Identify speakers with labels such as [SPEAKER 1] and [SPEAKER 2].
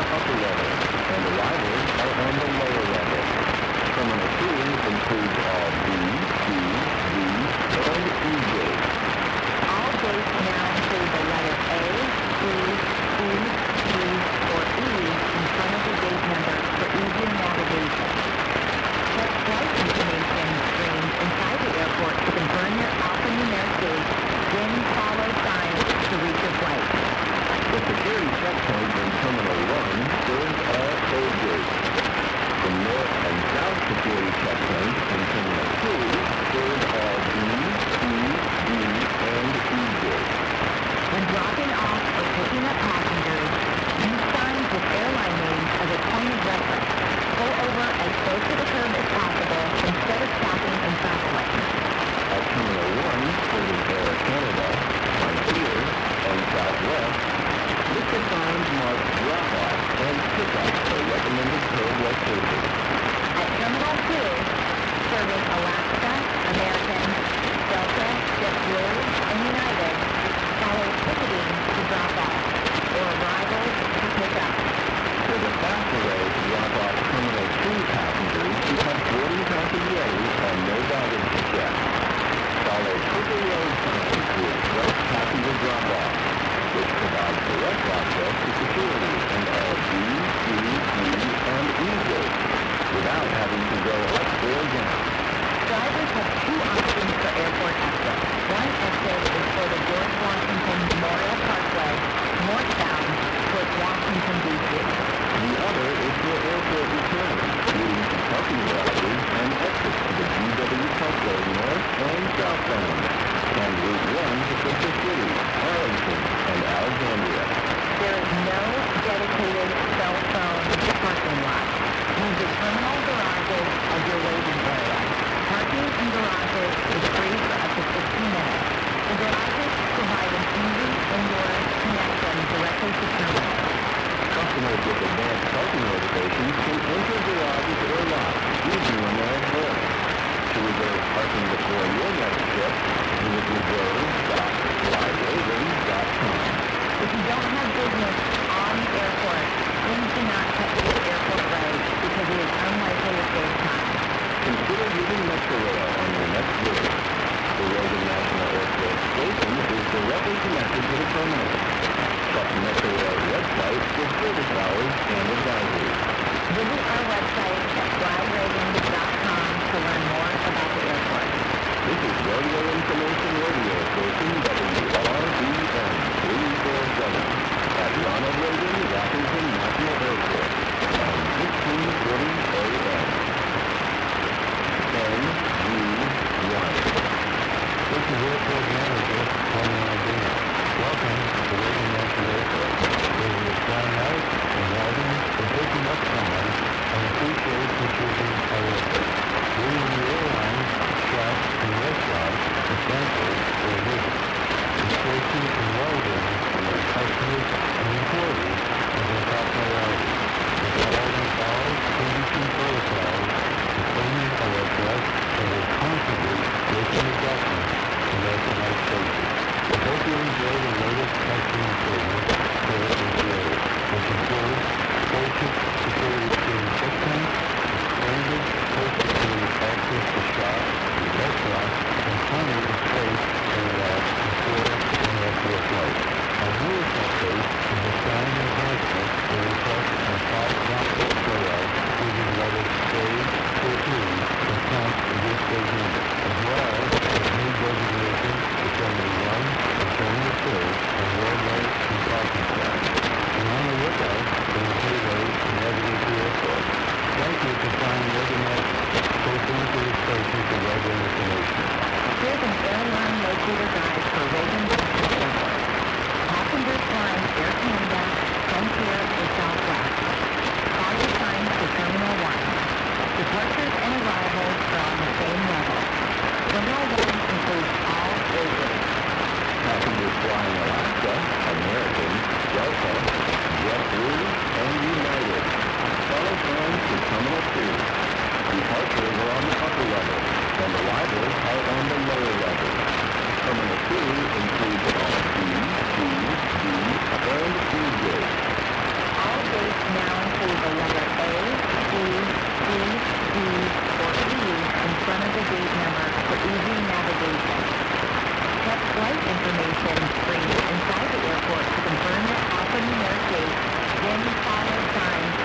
[SPEAKER 1] upper level, and arrivals are on the lower level. Terminal 2 includes all B, C, D, and E gates.
[SPEAKER 2] All gates now include the letter A, B, C, D, or E in front of the gate number for easier navigation. Check flight information screens inside the airport to confirm your alphanumeric gate, then follow signs to reach your flight.
[SPEAKER 1] The security checkpoint in Terminal 1 serves all O gates. The north and south security checkpoints in Terminal 2 serve all B, C, D, and E gates.
[SPEAKER 2] When dropping off or picking up passengers, use signs with airline names as a point of reference. Pull over as close to the curb as possible instead of stopping in traffic lanes.
[SPEAKER 1] At Terminal 1, serving Air Canada, Frontier, and Southwest, look for signs marked drop-off and pick-up for recommended curb locations.
[SPEAKER 2] At Terminal 2, serving Alaska, American, Delta, JetBlue, and United, follow ticketing to drop off, or arrivals to pick up.
[SPEAKER 1] For the faster way to drop off Terminal 2 passengers who have boarding passes ready and no baggage to check, follow purple road signs to express passenger drop-off, which provides direct access to security in all B, C, D, and E gates without having to go up or down.
[SPEAKER 2] Drivers have two options for airport exit. One exit is for the George Washington Memorial Parkway, northbound towards Washington, D.C.
[SPEAKER 1] The other is for airport return, leading to parking garages and exits to the GW Parkway north and southbound, and Route 1 to Central City, Arlington, and Alexandria.
[SPEAKER 2] There is no dedicated cell phone